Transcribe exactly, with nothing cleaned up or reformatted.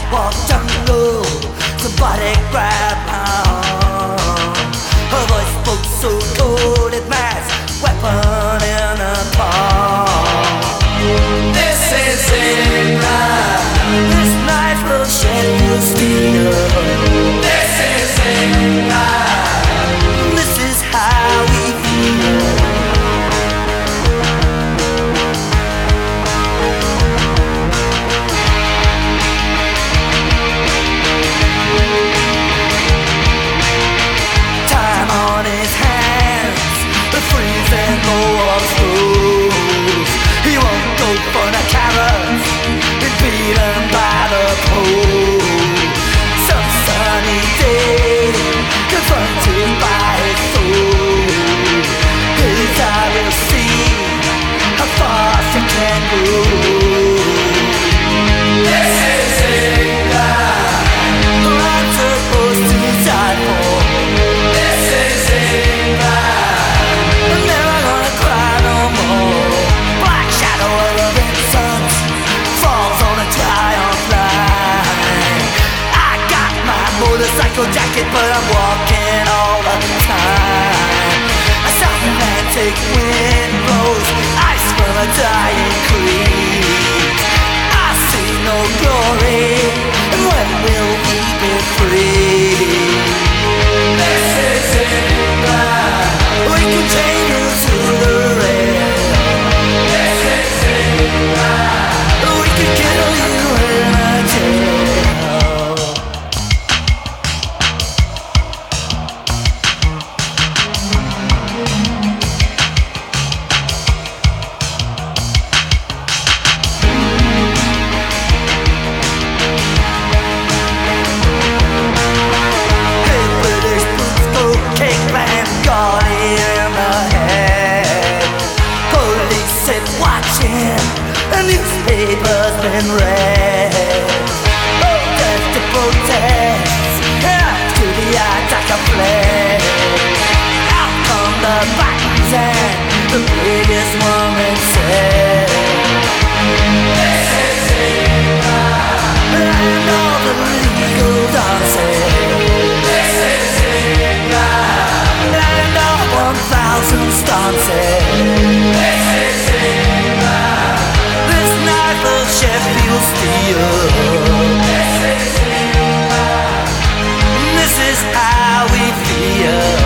walk jungle, somebody grab my arm. Her voice spoke so cold it matched weapon in a palm. This is England. This knife will shed your steel. This is England. This is how we feel. Time on his hands, the freezing moors rules. He won't go for the carrots, been beaten by the pole. Some sunny day, confronted by his soul. His eye will see how far she can go. This is England, I'm supposed to die for. This is England, I'm never gonna cry no more. Black shadow of the Vincent falls on a triumph line. I got my motorcycle jacket, but I'm walking all the time. A South Atlantic wind blows ice from a dying creek. I see no glory, and when will we be free? This is England, we can chain you to the rail. This is England, we can kill you in a jail. Hey, British boots, cocaine plan, got in the head. Police sit watching, the newspaper's been read. Protest to protest, after the attack I fled. Out come the buttons and the biggest woman said, this is England, and all the legal dances. This is England, and all one thousand stances. This is England, this knife of Sheffield steel. This is England, this is how we feel.